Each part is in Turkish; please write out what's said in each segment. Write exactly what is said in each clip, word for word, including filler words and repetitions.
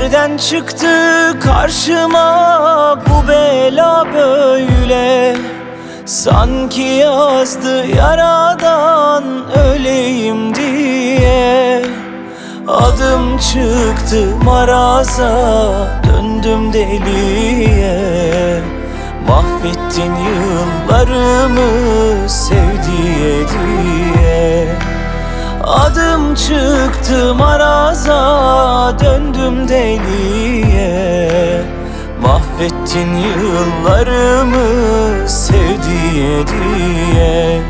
Nereden çıktı karşıma bu bela böyle? Sanki yazdı yaradan öleyim diye. Adım çıktı maraza, döndüm deliye. Mahvettin yıllarımı sevdiye diye. Adım çıktı maraza, döndüm deliye. Mahvettin yıllarımı sevdiye diye.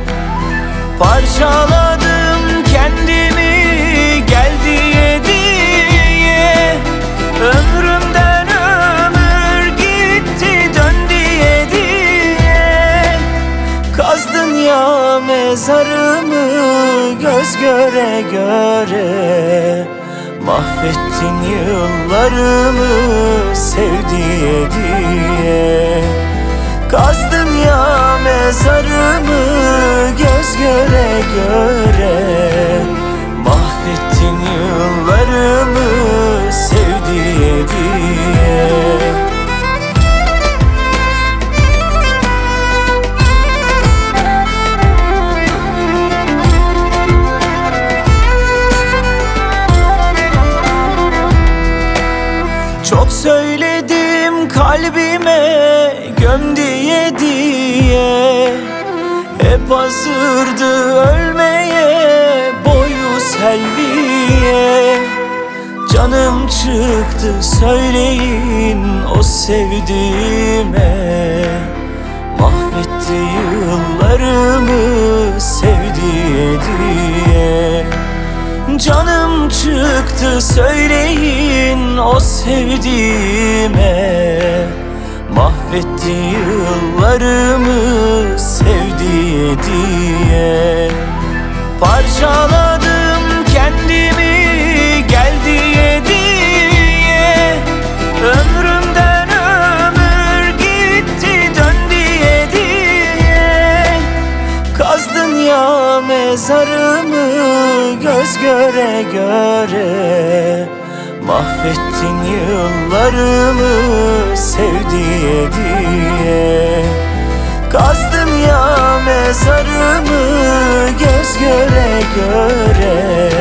Parçaladım kendimi gel diye diye. Ömrümden ömür gitti dön diye diye. Kazdın ya mezarımı göz göre göre. Mahvettin yıllarımı sevdiye diye. Kazdın ya mezarımı göz göre göre. Mahvettin yıllarımı sevdiye diye. Çok söyledim kalbime göm diye diye. Hep hazırdı ölmeye boyu selviye. Canım çıktı söyleyin o sevdiğime. Mahvetti yıllarımı sevdiye diye. Canım çıktı söyleyin o sevdiğime. Mahvetti yıllarımı sevdiye diye. Parçaladım kendimi gel diye diye. Ömrümden ömür gitti dön diye diye. Kazdın ya mezarımı göz göre göre. Mahvettin yıllarımı sevdiye diye. Kazdın ya mezarımı göz göre göre.